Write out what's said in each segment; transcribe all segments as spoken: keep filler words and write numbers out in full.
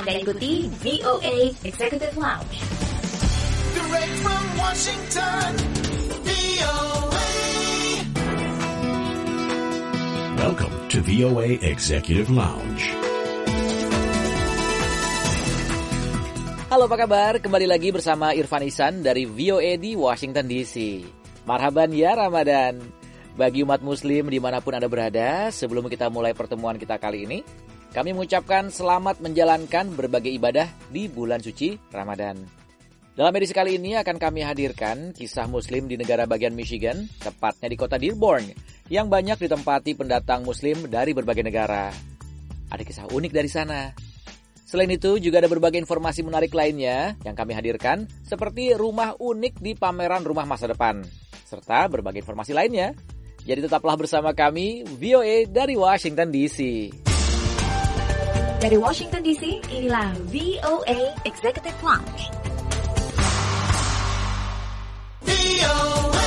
Anda ikuti V O A Executive Lounge. Direct from Washington, V O A. Welcome to V O A Executive Lounge. Halo, apa kabar? Kembali lagi bersama Irfan Ihsan dari V O A di Washington D C. Marhaban ya Ramadan. Bagi umat muslim dimanapun Anda berada, sebelum kita mulai pertemuan kita kali ini, kami mengucapkan selamat menjalankan berbagai ibadah di bulan suci Ramadan. Dalam edisi kali ini akan kami hadirkan kisah muslim di negara bagian Michigan, tepatnya di kota Dearborn, yang banyak ditempati pendatang muslim dari berbagai negara. Ada kisah unik dari sana. Selain itu, juga ada berbagai informasi menarik lainnya yang kami hadirkan, seperti rumah unik di pameran rumah masa depan, serta berbagai informasi lainnya. Jadi tetaplah bersama kami, V O A dari Washington D C. Dari Washington D C, inilah V O A Executive Lounge. V O A.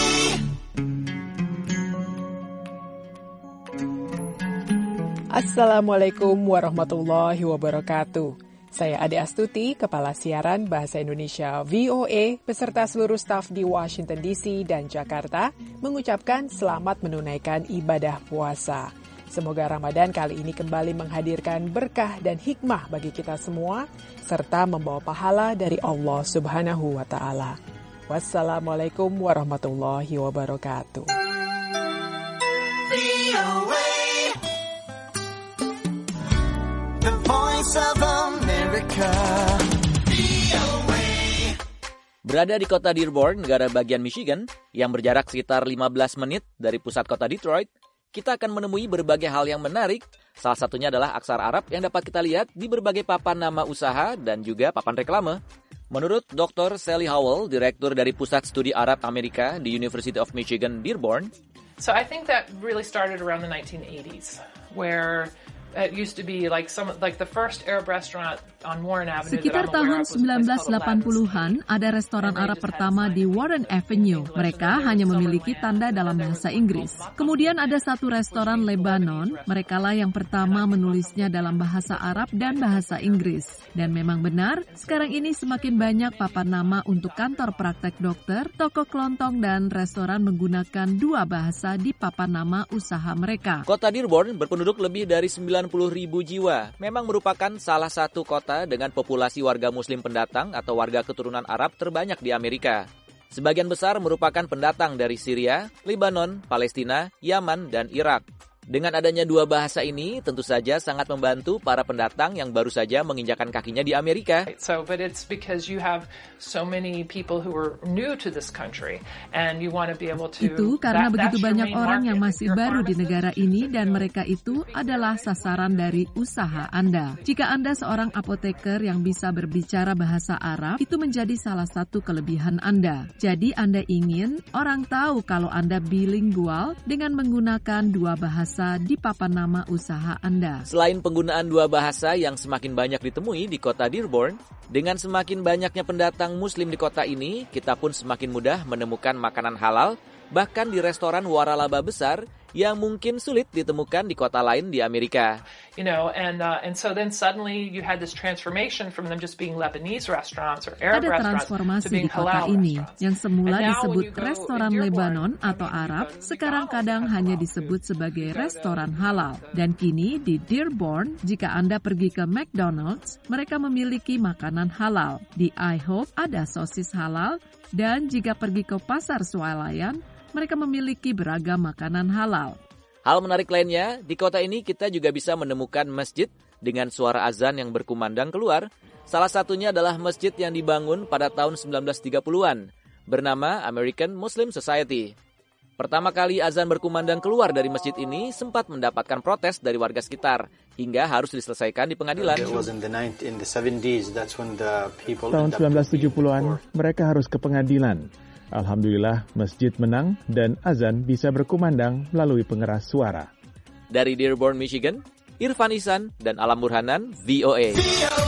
Assalamualaikum warahmatullahi wabarakatuh. Saya Ade Astuti, Kepala Siaran Bahasa Indonesia V O A, beserta seluruh staf di Washington D C dan Jakarta, mengucapkan selamat menunaikan ibadah puasa. Semoga Ramadan kali ini kembali menghadirkan berkah dan hikmah bagi kita semua, serta membawa pahala dari Allah Subhanahu wa Ta'ala. Wassalamualaikum warahmatullahi wabarakatuh. V O A. The Voice of America. V O A. Berada di kota Dearborn, negara bagian Michigan, yang berjarak sekitar lima belas menit dari pusat kota Detroit, kita akan menemui berbagai hal yang menarik. Salah satunya adalah aksara Arab yang dapat kita lihat di berbagai papan nama usaha dan juga papan reklame. Menurut Doktor Sally Howell, Direktur dari Pusat Studi Arab Amerika di University of Michigan, Dearborn. So I think that really started around the nineteen eighties, where it used to be like some like the first Arab restaurant on Warren Avenue. Sekitar tahun sembilan belas delapan puluhan ada restoran Arab pertama di Warren Avenue. Mereka hanya memiliki tanda dalam bahasa Inggris. Kemudian ada satu restoran Lebanon. Merekalah yang pertama menulisnya dalam bahasa Arab dan bahasa Inggris. Dan memang benar, sekarang ini semakin banyak papan nama untuk kantor praktek dokter, toko kelontong dan restoran menggunakan dua bahasa di papan nama usaha mereka. Kota Dearborn berpenduduk lebih dari sembilan puluh ribu jiwa. Memang merupakan salah satu kota dengan populasi warga muslim pendatang atau warga keturunan Arab terbanyak di Amerika. Sebagian besar merupakan pendatang dari Syria, Lebanon, Palestina, Yaman, dan Irak. Dengan adanya dua bahasa ini, tentu saja sangat membantu para pendatang yang baru saja menginjakan kakinya di Amerika. So, but it's because you have so many people who are new to this country, and you want to be able to. Itu karena that, begitu that's banyak your main orang market. yang masih Your baru di pharmacist, negara ini dan so- mereka itu adalah sasaran dari usaha Anda. Jika Anda seorang apoteker yang bisa berbicara bahasa Arab, itu menjadi salah satu kelebihan Anda. Jadi Anda ingin orang tahu kalau Anda bilingual dengan menggunakan dua bahasa di papan nama usaha Anda. Selain penggunaan dua bahasa yang semakin banyak ditemui di kota Dearborn, dengan semakin banyaknya pendatang muslim di kota ini, kita pun semakin mudah menemukan makanan halal, bahkan di restoran waralaba besar yang mungkin sulit ditemukan di kota lain di Amerika. You know, and uh, and so then suddenly you had this transformation from them just being Lebanese restaurants or Arab Ada restaurants to transformasi being di kota halal ini restaurants. yang semula And now disebut when you go restoran in Dearborn, Lebanon I atau mean, Arab, you go- sekarang McDonald's kadang has hanya halal disebut food. sebagai You go to- restoran halal. Dan kini di Dearborn, jika Anda pergi ke McDonald's, mereka memiliki makanan halal. Di IHOP ada sosis halal, dan jika pergi ke pasar swalayan, mereka memiliki beragam makanan halal. Hal menarik lainnya, di kota ini kita juga bisa menemukan masjid dengan suara azan yang berkumandang keluar. Salah satunya adalah masjid yang dibangun pada tahun sembilan belas tiga puluhan, bernama American Muslim Society. Pertama kali azan berkumandang keluar dari masjid ini sempat mendapatkan protes dari warga sekitar, hingga harus diselesaikan di pengadilan. Tahun sembilan belas tujuh puluhan, mereka harus ke pengadilan. Alhamdulillah, masjid menang dan azan bisa berkumandang melalui pengeras suara. Dari Dearborn, Michigan, Irfan Ihsan dan Alam Burhanan, V O A.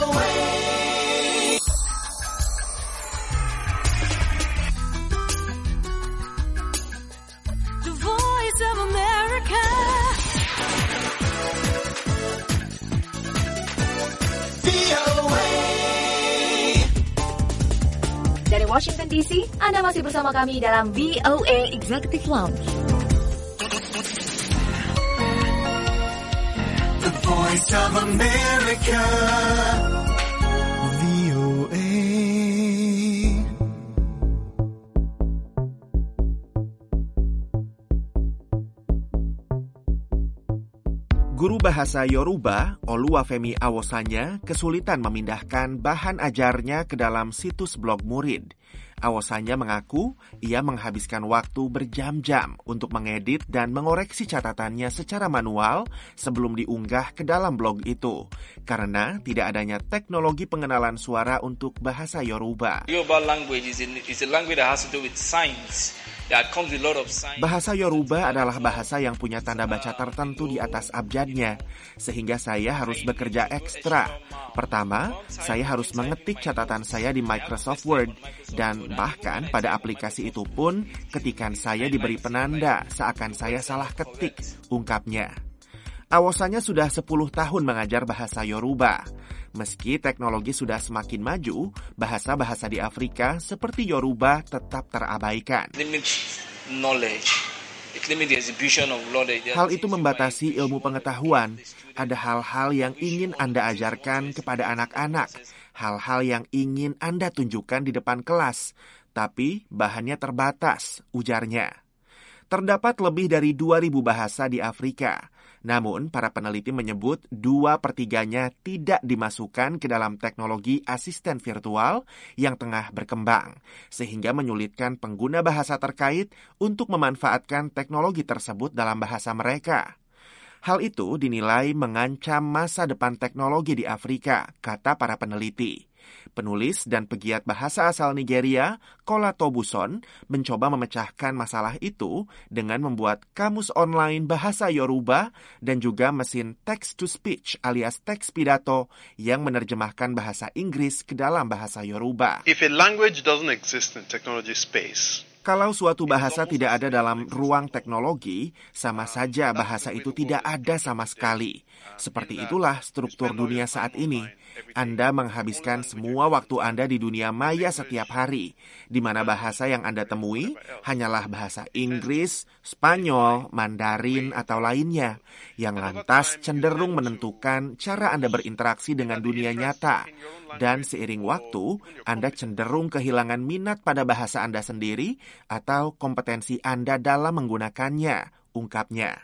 The Voice of America. V O A. Washington D C, Anda masih bersama kami dalam V O A Executive Lounge. The Voice of America, V O A. Guru bahasa Yoruba, Oluwafemi Awosanya, kesulitan memindahkan bahan ajarnya ke dalam situs blog murid. Awosanya mengaku ia menghabiskan waktu berjam-jam untuk mengedit dan mengoreksi catatannya secara manual sebelum diunggah ke dalam blog itu, karena tidak adanya teknologi pengenalan suara untuk bahasa Yoruba. Yoruba language is, in, is a language that has to do with science. Bahasa Yoruba adalah bahasa yang punya tanda baca tertentu di atas abjadnya, sehingga saya harus bekerja ekstra. Pertama, saya harus mengetik catatan saya di Microsoft Word, dan bahkan pada aplikasi itu pun ketikan saya diberi penanda seakan saya salah ketik, ungkapnya. Awosanya sudah sepuluh tahun mengajar bahasa Yoruba. Meski teknologi sudah semakin maju, bahasa-bahasa di Afrika seperti Yoruba tetap terabaikan. Hal itu membatasi ilmu pengetahuan. Ada hal-hal yang ingin Anda ajarkan kepada anak-anak, hal-hal yang ingin Anda tunjukkan di depan kelas, tapi bahannya terbatas, ujarnya. Terdapat lebih dari dua ribu bahasa di Afrika. Namun, para peneliti menyebut dua pertiganya tidak dimasukkan ke dalam teknologi asisten virtual yang tengah berkembang, sehingga menyulitkan pengguna bahasa terkait untuk memanfaatkan teknologi tersebut dalam bahasa mereka. Hal itu dinilai mengancam masa depan teknologi di Afrika, kata para peneliti. Penulis dan pegiat bahasa asal Nigeria, Kola Tobuson, mencoba memecahkan masalah itu dengan membuat kamus online bahasa Yoruba dan juga mesin text-to-speech alias teks pidato yang menerjemahkan bahasa Inggris ke dalam bahasa Yoruba. If a language doesn't exist in technology space, kalau suatu bahasa tidak ada dalam ruang teknologi, sama saja bahasa itu tidak ada sama sekali. Seperti itulah struktur dunia saat ini. Anda menghabiskan semua waktu Anda di dunia maya setiap hari, di mana bahasa yang Anda temui hanyalah bahasa Inggris, Spanyol, Mandarin, atau lainnya, yang lantas cenderung menentukan cara Anda berinteraksi dengan dunia nyata. Dan seiring waktu, Anda cenderung kehilangan minat pada bahasa Anda sendiri atau kompetensi Anda dalam menggunakannya, ungkapnya.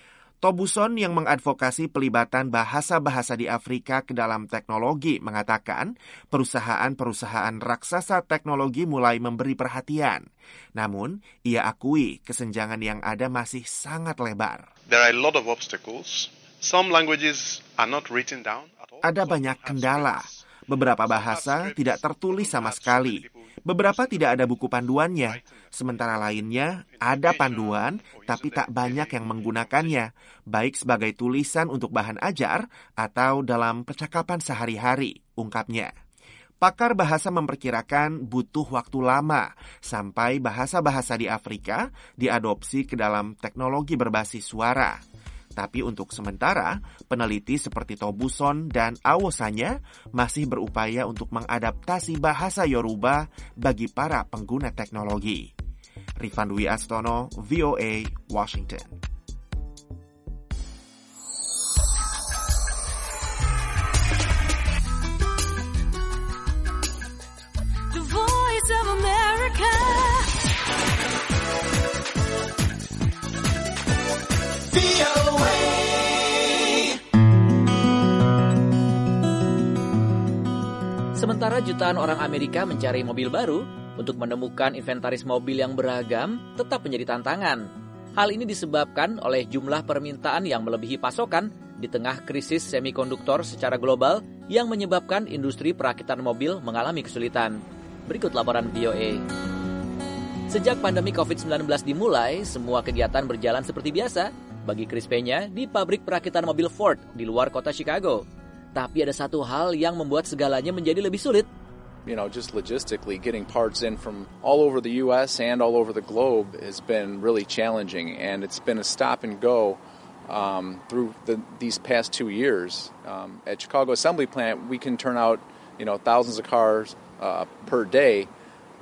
Tobuson yang mengadvokasi pelibatan bahasa-bahasa di Afrika ke dalam teknologi mengatakan perusahaan-perusahaan raksasa teknologi mulai memberi perhatian. Namun, ia akui kesenjangan yang ada masih sangat lebar. There are a lot of obstacles. Some languages are not written down at all. Ada banyak kendala. Beberapa bahasa tidak tertulis sama sekali. Beberapa tidak ada buku panduannya. Sementara lainnya ada panduan, tapi tak banyak yang menggunakannya, baik sebagai tulisan untuk bahan ajar atau dalam percakapan sehari-hari, ungkapnya. Pakar bahasa memperkirakan butuh waktu lama sampai bahasa-bahasa di Afrika diadopsi ke dalam teknologi berbasis suara. Tapi untuk sementara, peneliti seperti Tobuson dan Awosanya masih berupaya untuk mengadaptasi bahasa Yoruba bagi para pengguna teknologi. Rifan Dwi Astono, V O A, Washington. The Voice of America. Sementara jutaan orang Amerika mencari mobil baru, untuk menemukan inventaris mobil yang beragam tetap menjadi tantangan. Hal ini disebabkan oleh jumlah permintaan yang melebihi pasokan di tengah krisis semikonduktor secara global yang menyebabkan industri perakitan mobil mengalami kesulitan. Berikut laporan V O A. Sejak pandemi covid sembilan belas dimulai, semua kegiatan berjalan seperti biasa bagi Chris Peña di pabrik perakitan mobil Ford di luar kota Chicago. Tapi ada satu hal yang membuat segalanya menjadi lebih sulit. You know, just logistically getting parts in from all over the U S and all over the globe has been really challenging, and it's been a stop and go um, through the, these past two years. Um, at Chicago Assembly Plant, we can turn out, you know, thousands of cars uh, per day,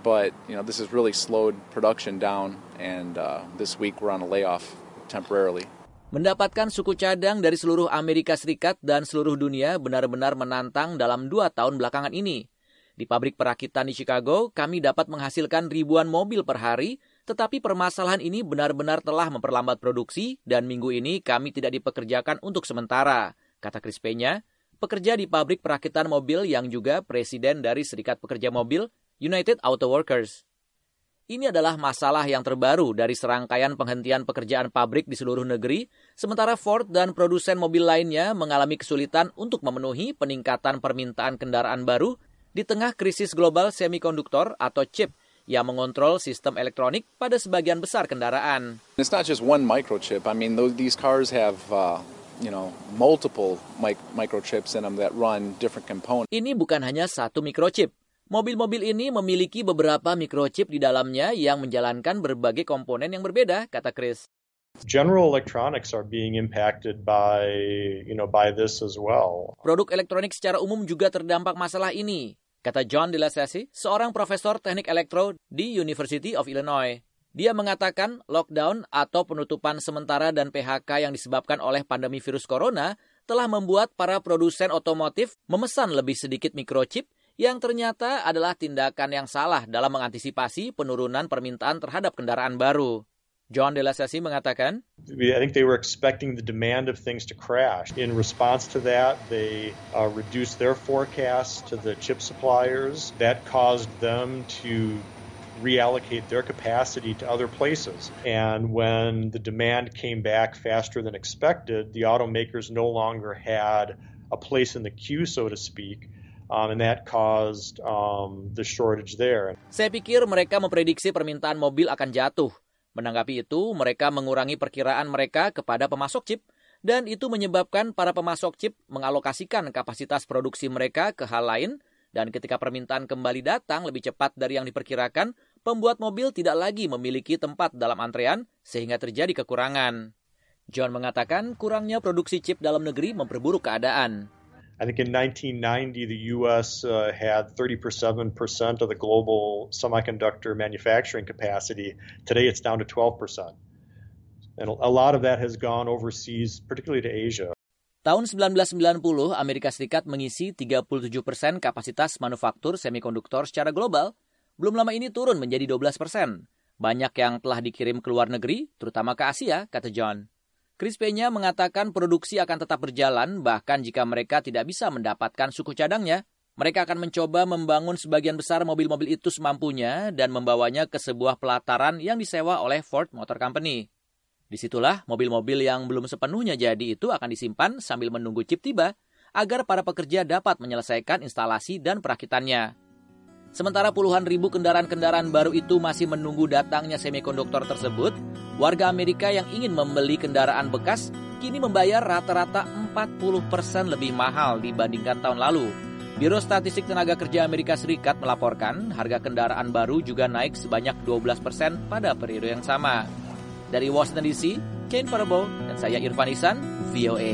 but you know this has really slowed production down, and uh, this week we're on a layoff temporarily. Mendapatkan suku cadang dari seluruh Amerika Serikat dan seluruh dunia benar-benar menantang dalam dua tahun belakangan ini. Di pabrik perakitan di Chicago, kami dapat menghasilkan ribuan mobil per hari, tetapi permasalahan ini benar-benar telah memperlambat produksi dan minggu ini kami tidak dipekerjakan untuk sementara, kata Chris Peña, pekerja di pabrik perakitan mobil yang juga presiden dari Serikat Pekerja Mobil, United Auto Workers. Ini adalah masalah yang terbaru dari serangkaian penghentian pekerjaan pabrik di seluruh negeri, sementara Ford dan produsen mobil lainnya mengalami kesulitan untuk memenuhi peningkatan permintaan kendaraan baru di tengah krisis global semikonduktor atau chip yang mengontrol sistem elektronik pada sebagian besar kendaraan. It's not just one microchip. I mean, these cars have uh, you know, multiple mic- microchips in them that run different components. Ini bukan hanya satu microchip. Mobil-mobil ini memiliki beberapa microchip di dalamnya yang menjalankan berbagai komponen yang berbeda, kata Chris. General electronics are being impacted by, you know, by this as well. Produk elektronik secara umum juga terdampak masalah ini, kata John DeLassesi, seorang profesor teknik elektro di University of Illinois. Dia mengatakan lockdown atau penutupan sementara dan P H K yang disebabkan oleh pandemi virus corona telah membuat para produsen otomotif memesan lebih sedikit microchip yang ternyata adalah tindakan yang salah dalam mengantisipasi penurunan permintaan terhadap kendaraan baru. John DeLassesi mengatakan, I think they were expecting the demand of things to crash. In response to that, they uh, reduced their forecasts to the chip suppliers. That caused them to reallocate their capacity to other places. And when the demand came back faster than expected, the automakers no longer had a place in the queue, so to speak. Um, and that caused um, the shortage there. Saya pikir mereka memprediksi permintaan mobil akan jatuh. Menanggapi itu, mereka mengurangi perkiraan mereka kepada pemasok chip, dan itu menyebabkan para pemasok chip mengalokasikan kapasitas produksi mereka ke hal lain, dan ketika permintaan kembali datang lebih cepat dari yang diperkirakan, pembuat mobil tidak lagi memiliki tempat dalam antrean, sehingga terjadi kekurangan. John mengatakan kurangnya produksi chip dalam negeri memperburuk keadaan. I think in nineteen ninety, the U S uh, had thirty-seven percent of the global semiconductor manufacturing capacity. Today, it's down to twelve percent. And a lot of that has gone overseas, particularly to Asia. Tahun sembilan belas sembilan puluh, Amerika Serikat mengisi tiga puluh tujuh persen kapasitas manufaktur semikonduktor secara global. Belum lama ini turun menjadi dua belas persen. Banyak yang telah dikirim ke luar negeri, terutama ke Asia, kata John. Chris Peña mengatakan produksi akan tetap berjalan, bahkan jika mereka tidak bisa mendapatkan suku cadangnya. Mereka akan mencoba membangun sebagian besar mobil-mobil itu semampunya dan membawanya ke sebuah pelataran yang disewa oleh Ford Motor Company. Disitulah mobil-mobil yang belum sepenuhnya jadi itu akan disimpan sambil menunggu chip tiba, agar para pekerja dapat menyelesaikan instalasi dan perakitannya. Sementara puluhan ribu kendaraan-kendaraan baru itu masih menunggu datangnya semikonduktor tersebut, warga Amerika yang ingin membeli kendaraan bekas kini membayar rata-rata empat puluh persen lebih mahal dibandingkan tahun lalu. Biro Statistik Tenaga Kerja Amerika Serikat melaporkan harga kendaraan baru juga naik sebanyak dua belas persen pada periode yang sama. Dari Washington D C, Kane Farabo dan saya Irfan Ihsan, V O A.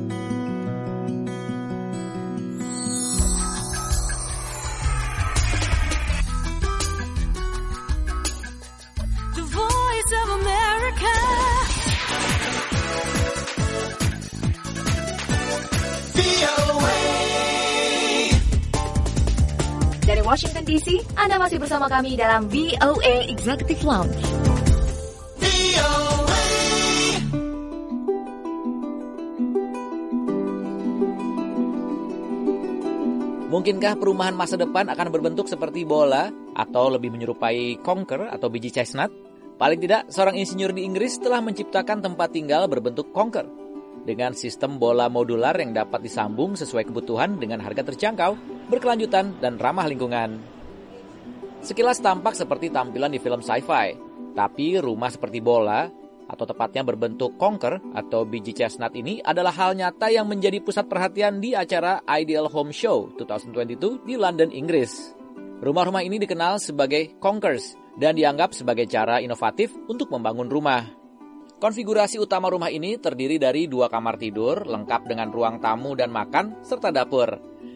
Of America. V O A. Dari Washington D C, Anda masih bersama kami dalam V O A Executive Lounge. V O A. Mungkinkah perumahan masa depan akan berbentuk seperti bola atau lebih menyerupai conker atau biji chestnut? Paling tidak, seorang insinyur di Inggris telah menciptakan tempat tinggal berbentuk conker dengan sistem bola modular yang dapat disambung sesuai kebutuhan dengan harga terjangkau, berkelanjutan, dan ramah lingkungan. Sekilas tampak seperti tampilan di film sci-fi, tapi rumah seperti bola, atau tepatnya berbentuk conker atau biji chestnut ini adalah hal nyata yang menjadi pusat perhatian di acara Ideal Home Show dua ribu dua puluh dua di London, Inggris. Rumah-rumah ini dikenal sebagai conkers dan dianggap sebagai cara inovatif untuk membangun rumah. Konfigurasi utama rumah ini terdiri dari dua kamar tidur, lengkap dengan ruang tamu dan makan, serta dapur.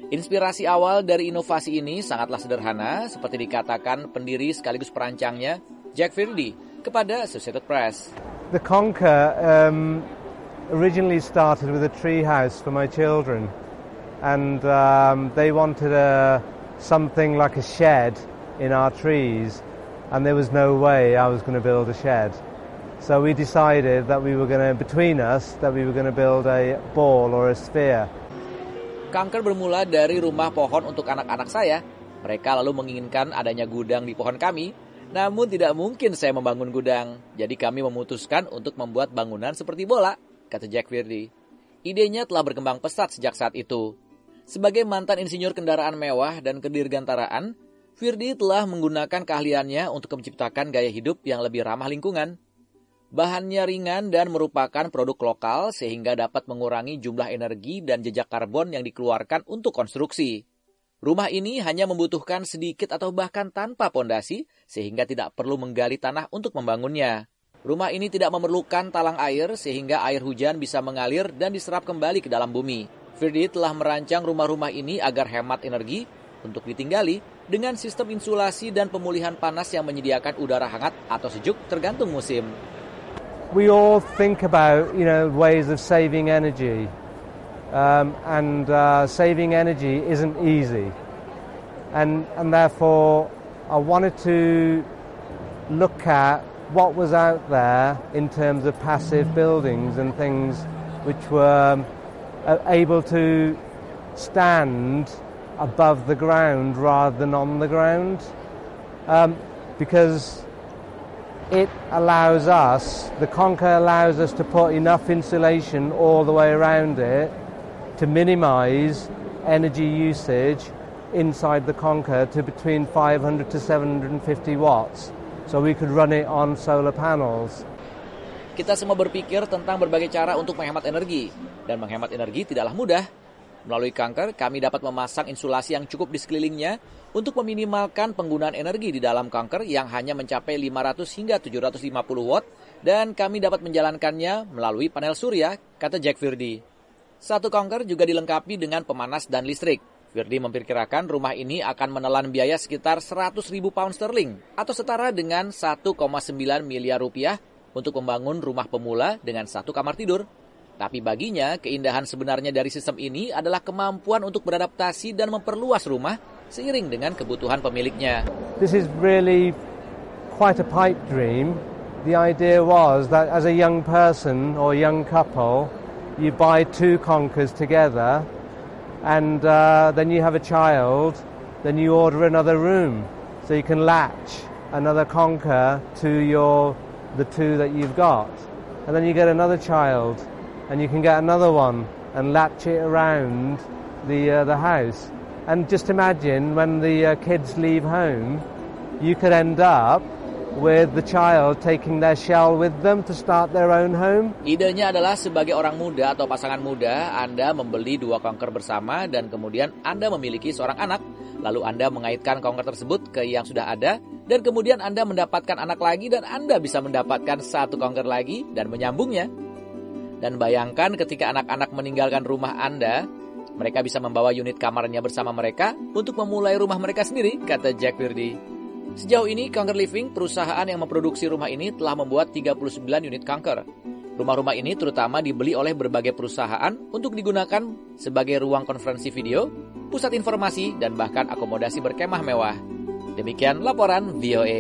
Inspirasi awal dari inovasi ini sangatlah sederhana, seperti dikatakan pendiri sekaligus perancangnya, Jack Virdi, kepada Associated Press. The Conker um, originally started with a tree house for my children, and um, they wanted a, something like a shed in our trees, and there was no way I was going to build a shed. So we decided that we were going to, between us, that we were going to build a ball or a sphere. Conker bermula dari rumah pohon untuk anak-anak saya. Mereka lalu menginginkan adanya gudang di pohon kami, namun tidak mungkin saya membangun gudang. Jadi kami memutuskan untuk membuat bangunan seperti bola, kata Jack Virdi. Idenya telah berkembang pesat sejak saat itu. Sebagai mantan insinyur kendaraan mewah dan kedirgantaraan, Virdi telah menggunakan keahliannya untuk menciptakan gaya hidup yang lebih ramah lingkungan. Bahannya ringan dan merupakan produk lokal sehingga dapat mengurangi jumlah energi dan jejak karbon yang dikeluarkan untuk konstruksi. Rumah ini hanya membutuhkan sedikit atau bahkan tanpa pondasi sehingga tidak perlu menggali tanah untuk membangunnya. Rumah ini tidak memerlukan talang air sehingga air hujan bisa mengalir dan diserap kembali ke dalam bumi. Virdi telah merancang rumah-rumah ini agar hemat energi untuk ditinggali dengan sistem insulasi dan pemulihan panas yang menyediakan udara hangat atau sejuk tergantung musim. We all think about, you know, ways of saving energy, um, and uh, saving energy isn't easy, and and therefore I wanted to look at what was out there in terms of passive buildings and things which were able to stand above the ground rather than on the ground, um, because it allows us, the Conker allows us to put enough insulation all the way around it to minimize energy usage inside the Conker to between five hundred to seven hundred fifty watts. So we could run it on solar panels. Kita semua berpikir tentang berbagai cara untuk menghemat energi, dan menghemat energi tidaklah mudah. Melalui Conker, kami dapat memasang insulasi yang cukup di sekelilingnya untuk meminimalkan penggunaan energi di dalam Conker yang hanya mencapai lima ratus hingga tujuh ratus lima puluh watt, dan kami dapat menjalankannya melalui panel surya, kata Jack Virdi. Satu Conker juga dilengkapi dengan pemanas dan listrik. Virdi memperkirakan rumah ini akan menelan biaya sekitar seratus ribu pound sterling atau setara dengan satu koma sembilan miliar rupiah untuk membangun rumah pemula dengan satu kamar tidur. Tapi baginya, keindahan sebenarnya dari sistem ini adalah kemampuan untuk beradaptasi dan memperluas rumah seiring dengan kebutuhan pemiliknya. This is really quite a pipe dream. The idea was that as a young person or young couple, you buy two Conkers together, and uh, then you have a child, then you order another room, so you can latch another Conker to your the two that you've got, and then you get another child, and you can get another one and latch it around the uh, the house. And just imagine when the uh, kids leave home, you could end up with the child taking their shell with them to start their own home. Idenya adalah sebagai orang muda atau pasangan muda, Anda membeli dua Conker bersama dan kemudian Anda memiliki seorang anak. Lalu Anda mengaitkan Conker tersebut ke yang sudah ada dan kemudian Anda mendapatkan anak lagi dan Anda bisa mendapatkan satu Conker lagi dan menyambungnya. Dan bayangkan ketika anak-anak meninggalkan rumah Anda, mereka bisa membawa unit kamarnya bersama mereka untuk memulai rumah mereka sendiri, kata Jack Virdi. Sejauh ini, Conker Living, perusahaan yang memproduksi rumah ini, telah membuat tiga puluh sembilan unit Conker. Rumah-rumah ini terutama dibeli oleh berbagai perusahaan untuk digunakan sebagai ruang konferensi video, pusat informasi, dan bahkan akomodasi berkemah mewah. Demikian laporan V O A.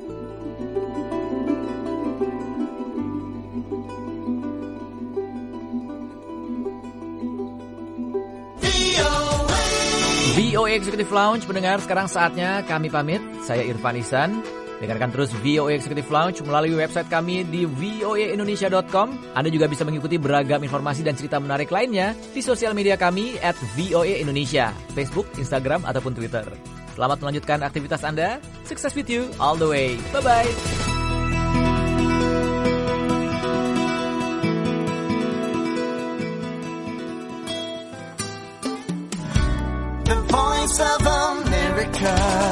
V O A Executive Lounge, pendengar, sekarang saatnya kami pamit. Saya Irfan Ihsan. Dengarkan terus V O A Executive Lounge melalui website kami di v o a indonesia dot com. Anda juga bisa mengikuti beragam informasi dan cerita menarik lainnya di sosial media kami at V O A Indonesia, Facebook, Instagram, ataupun Twitter. Selamat melanjutkan aktivitas Anda. Success with you all the way. Bye-bye. The Voice of America.